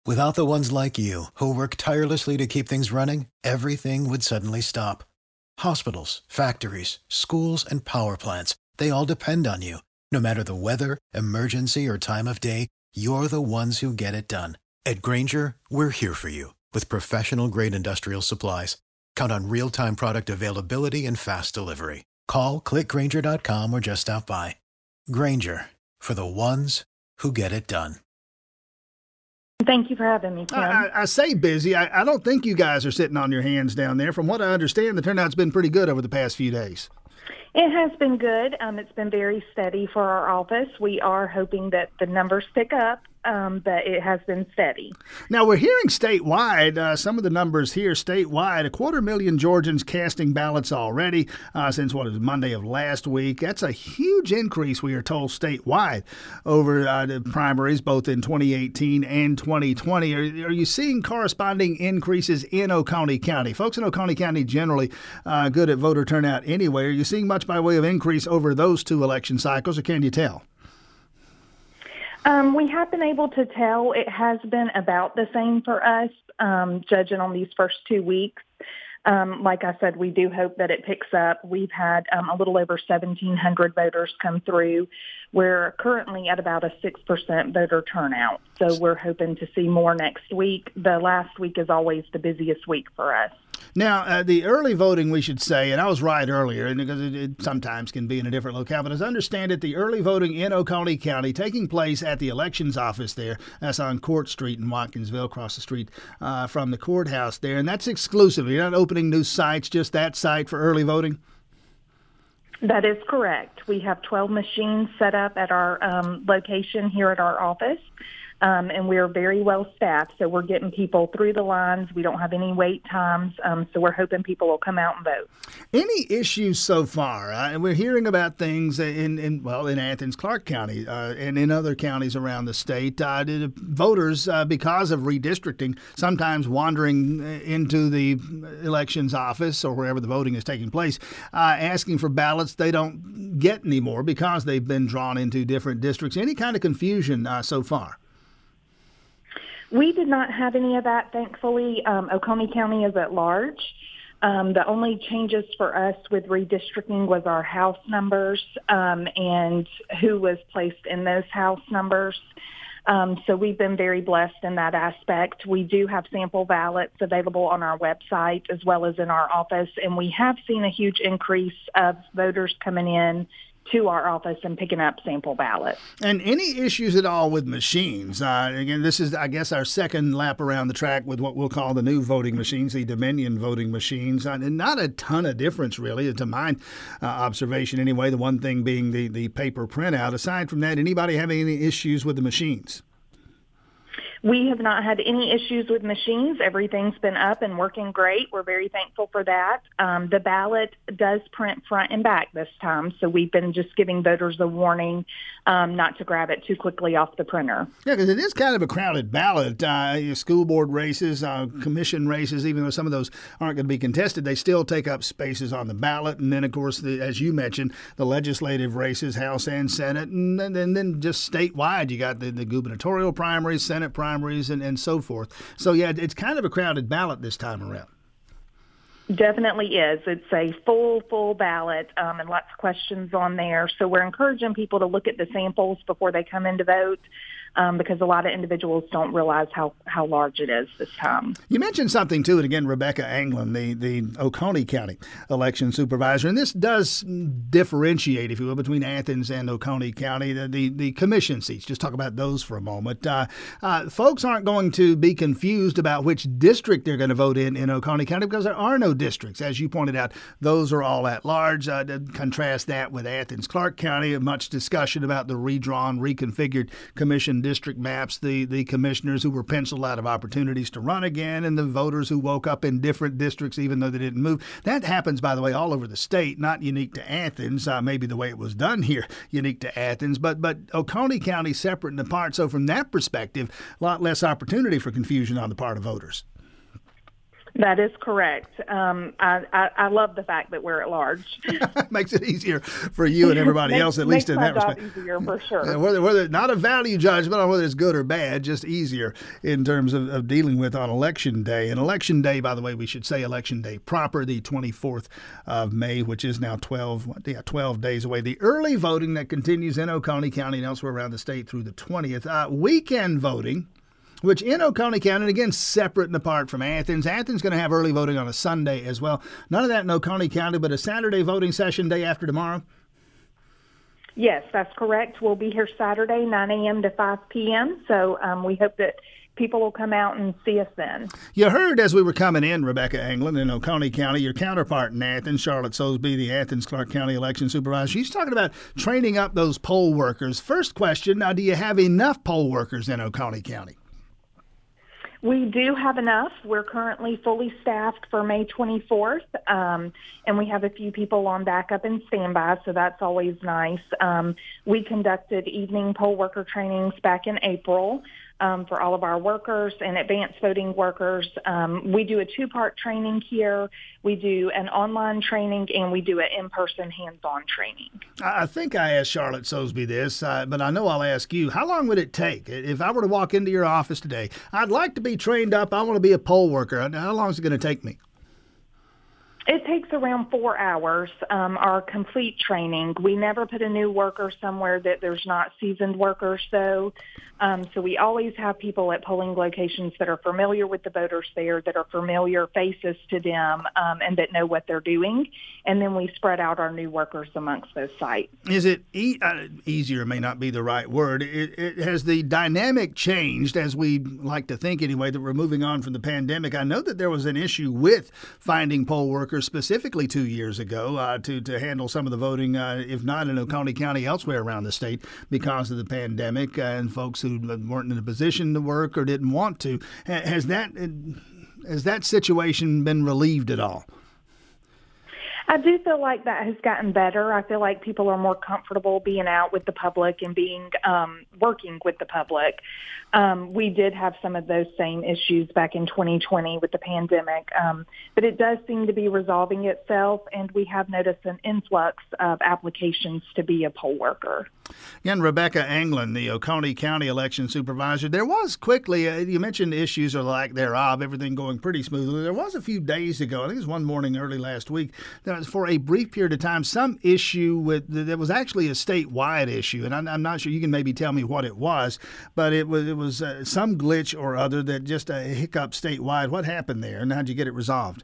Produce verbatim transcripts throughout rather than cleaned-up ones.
Without the ones like you, who work tirelessly to keep things running, everything would suddenly stop. Hospitals, factories, schools, and power plants, they all depend on you. No matter the weather, emergency, or time of day, you're the ones who get it done. At Grainger, we're here for you with professional-grade industrial supplies. Count on real-time product availability and fast delivery. Call, click Grainger dot com, or just stop by. Grainger, for the ones who get it done. Thank you for having me, Tim. I, I say busy. I, I don't think you guys are sitting on your hands down there. From what I understand, the turnout's been pretty good over the past few days. It has been good. Um, it's been very steady for our office. We are hoping that the numbers pick up, um, but it has been steady. Now, we're hearing statewide, uh, some of the numbers here statewide, a quarter million Georgians casting ballots already uh, since, what is it, Monday of last week. That's a huge increase, we are told, statewide over uh, the primaries, both in twenty eighteen and twenty twenty. Are, are you seeing corresponding increases in Oconee County? Folks in Oconee County generally uh, good at voter turnout anyway. Are you seeing much by way of increase over those two election cycles, or can you tell? Um, we have been able to tell. It has been about the same for us, um, judging on these first two weeks. Um, like I said, we do hope that it picks up. We've had um, a little over seventeen hundred voters come through. We're currently at about a six percent voter turnout, so we're hoping to see more next week. The last week is always the busiest week for us. Now, uh, the early voting, we should say, and I was right earlier, and because it, it sometimes can be in a different locale, but as I understand it, the early voting in Oconee County taking place at the elections office there. That's on Court Street in Watkinsville, across the street uh, from the courthouse there, and that's exclusive. You're not opening new sites, just that site for early voting? That is correct. We have twelve machines set up at our um, location here at our office. Um, and we're very well staffed, so we're getting people through the lines. We don't have any wait times, um, so we're hoping people will come out and vote. Any issues so far? Uh, we're hearing about things in, in well, in Athens, Clarke County, uh, and in other counties around the state. Uh, the voters, uh, because of redistricting, sometimes wandering into the elections office or wherever the voting is taking place, uh, asking for ballots they don't get anymore because they've been drawn into different districts. Any kind of confusion uh, so far? We did not have any of that, thankfully. Um, Oconee County is at large. Um, the only changes for us with redistricting was our house numbers um, and who was placed in those house numbers. Um, so we've been very blessed in that aspect. We do have sample ballots available on our website as well as in our office, and we have seen a huge increase of voters coming in to our office and picking up sample ballots. And any issues at all with machines? Uh, again, this is, I guess, our second lap around the track with what we'll call the new voting machines, the Dominion voting machines. Uh, and not a ton of difference, really, to my uh, observation anyway, the one thing being the, the paper printout. Aside from that, anybody having any issues with the machines? We have not had any issues with machines. Everything's been up and working great. We're very thankful for that. Um, the ballot does print front and back this time, so we've been just giving voters a warning um, not to grab it too quickly off the printer. Yeah, because it is kind of a crowded ballot. Uh, school board races, uh, commission races, even though some of those aren't going to be contested, they still take up spaces on the ballot. And then, of course, the, as you mentioned, the legislative races, House and Senate, and then, and then just statewide, you got the, the gubernatorial primaries, Senate primaries, And, and so forth. So, yeah, it's kind of a crowded ballot this time around. Definitely is. It's a full, full ballot um, and lots of questions on there. So we're encouraging people to look at the samples before they come in to vote. Um, because a lot of individuals don't realize how, how large it is this time. You mentioned something, too, and again, Rebecca Anglin, the, the Oconee County election supervisor, and this does differentiate, if you will, between Athens and Oconee County, the, the, the commission seats. Just talk about those for a moment. Uh, uh, folks aren't going to be confused about which district they're going to vote in in Oconee County because there are no districts. As you pointed out, those are all at large. Uh, to contrast that with Athens, Clarke County, much discussion about the redrawn, reconfigured commission district maps, the, the commissioners who were penciled out of opportunities to run again, and the voters who woke up in different districts even though they didn't move. That happens, by the way, all over the state, not unique to Athens, uh, maybe the way it was done here, unique to Athens, but, but Oconee County separate and apart. So from that perspective, a lot less opportunity for confusion on the part of voters. That is correct. Um, I, I, I love the fact that we're at large. Makes it easier for you and everybody makes, else, at least in that respect. Makes my job easier, for sure. Uh, whether, whether not a value judgment on whether it's good or bad, just easier in terms of, of dealing with on Election Day. And Election Day, by the way, we should say Election Day proper, the twenty-fourth of May, which is now twelve, yeah, twelve days away. The early voting that continues in Oconee County and elsewhere around the state through the twentieth. Uh, weekend voting, which in Oconee County, and again, separate and apart from Athens. Athens going to have early voting on a Sunday as well. None of that in Oconee County, but a Saturday voting session day after tomorrow? Yes, that's correct. We'll be here Saturday, nine a.m. to five p.m., so um, we hope that people will come out and see us then. You heard as we were coming in, Rebecca Anglin, in Oconee County, your counterpart in Athens, Charlotte Soseby, the Athens-Clarke County election supervisor. She's talking about training up those poll workers. First question, now, do you have enough poll workers in Oconee County? We do have enough. We're currently fully staffed for May twenty-fourth, um, and we have a few people on backup and standby, so that's always nice. Um, we conducted evening poll worker trainings back in April um, for all of our workers and advanced voting workers. Um, we do a two-part training here. We do an online training, and we do an in-person hands-on training. I think I asked Charlotte Soseby this, uh, but I know I'll ask you. How long would it take? If I were to walk into your office today, I'd like to be trained up. I want to be a poll worker. How long is it going to take me? It takes around four hours, um, our complete training. We never put a new worker somewhere that there's not seasoned workers, though. Um, so we always have people at polling locations that are familiar with the voters there, that are familiar faces to them, um, and that know what they're doing. And then we spread out our new workers amongst those sites. Is it e- uh, easier may not be the right word. It, it, has the dynamic changed, as we like to think anyway, that we're moving on from the pandemic? I know that there was an issue with finding poll workers specifically two years ago uh, to, to handle some of the voting, uh, if not in Oconee County, elsewhere around the state because of the pandemic, uh, and folks who weren't in a position to work or didn't want to. Has that, has that situation been relieved at all? I do feel like that has gotten better. I feel like people are more comfortable being out with the public and being um, working with the public. Um, we did have some of those same issues back in twenty twenty with the pandemic, um, but it does seem to be resolving itself, and we have noticed an influx of applications to be a poll worker. Again, Rebecca Anglin, the Oconee County election supervisor. There was quickly, uh, you mentioned issues or lack thereof, everything going pretty smoothly. There was a few days ago, I think it was one morning early last week, there was for a brief period of time some issue with, there was actually a statewide issue, and I'm, I'm not sure, you can maybe tell me what it was, but it was, it was uh, some glitch or other that just a hiccup statewide. What happened there, and how'd you get it resolved?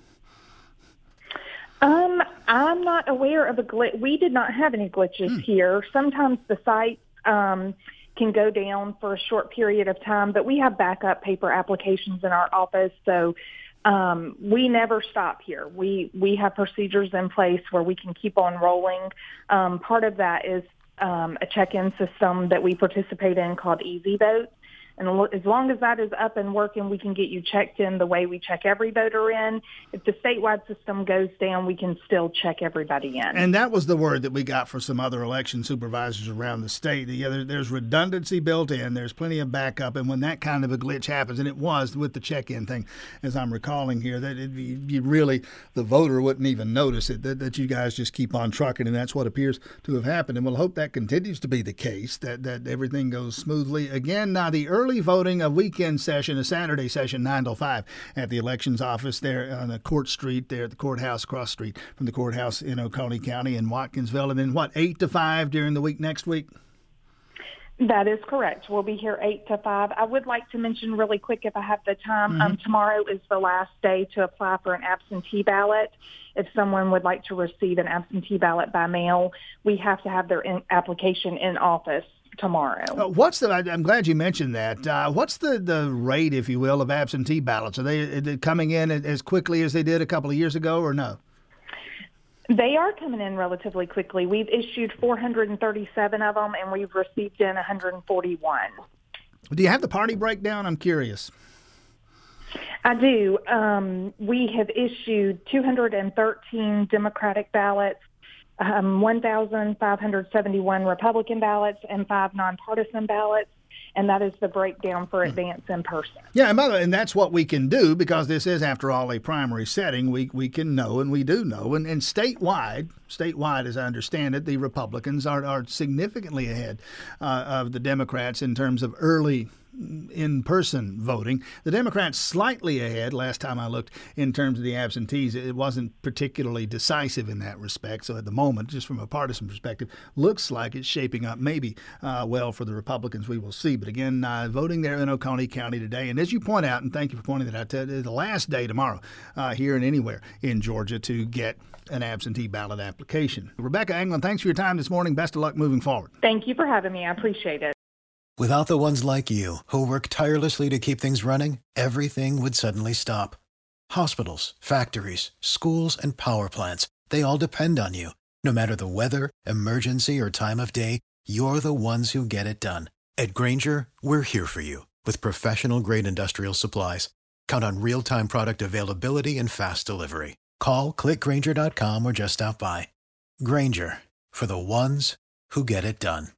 Um, I'm not aware of a glitch. We did not have any glitches hmm. here. Sometimes the site um, can go down for a short period of time, but we have backup paper applications in our office, so um, we never stop here. We we have procedures in place where we can keep on rolling. Um, part of that is um, a check-in system that we participate in called Easy Vote. And as long as that is up and working, we can get you checked in the way we check every voter in. If the statewide system goes down, we can still check everybody in. And that was the word that we got for some other election supervisors around the state. Yeah, there, there's redundancy built in. There's plenty of backup. And when that kind of a glitch happens, and it was with the check-in thing, as I'm recalling here, that it, you really, the voter wouldn't even notice it, that, that you guys just keep on trucking. And that's what appears to have happened. And we'll hope that continues to be the case, that, that everything goes smoothly. Again, now the early Early voting, a weekend session, a Saturday session, nine till five at the elections office there on the Court Street, there at the courthouse, cross street from the courthouse in Oconee County in Watkinsville. And then what, eight to five during the week next week? That is correct. We'll be here eight to five. I would like to mention really quick, if I have the time, mm-hmm. um, tomorrow is the last day to apply for an absentee ballot. If someone would like to receive an absentee ballot by mail, we have to have their in- application in office tomorrow. Uh, what's the? I'm glad you mentioned that. Uh, what's the, the rate, if you will, of absentee ballots? Are they, are they coming in as quickly as they did a couple of years ago, or no? They are coming in relatively quickly. We've issued four hundred thirty-seven of them, and we've received in one hundred forty-one. Do you have the party breakdown? I'm curious. I do. Um, we have issued two hundred thirteen Democratic ballots, Um, one thousand five hundred seventy-one Republican ballots, and five nonpartisan ballots. and that is the breakdown for Advance in Person. Yeah, and, by the way, and that's what we can do because this is, after all, a primary setting. We we can know, and we do know. And, and statewide, statewide, as I understand it, the Republicans are, are significantly ahead uh, of the Democrats in terms of early in-person voting. The Democrats slightly ahead last time I looked in terms of the absentees. It wasn't particularly decisive in that respect. So at the moment, just from a partisan perspective, looks like it's shaping up maybe uh, well for the Republicans. We will see. But again, uh, voting there in Oconee County today. And as you point out, and thank you for pointing that out, uh, the last day tomorrow uh, here and anywhere in Georgia to get an absentee ballot application. Rebecca Anglin, thanks for your time this morning. Best of luck moving forward. Thank you for having me. I appreciate it. Without the ones like you, who work tirelessly to keep things running, everything would suddenly stop. Hospitals, factories, schools, and power plants, they all depend on you. No matter the weather, emergency, or time of day, you're the ones who get it done. At Grainger, we're here for you with professional-grade industrial supplies. Count on real-time product availability and fast delivery. Call, click Grainger dot com, or just stop by. Grainger, for the ones who get it done.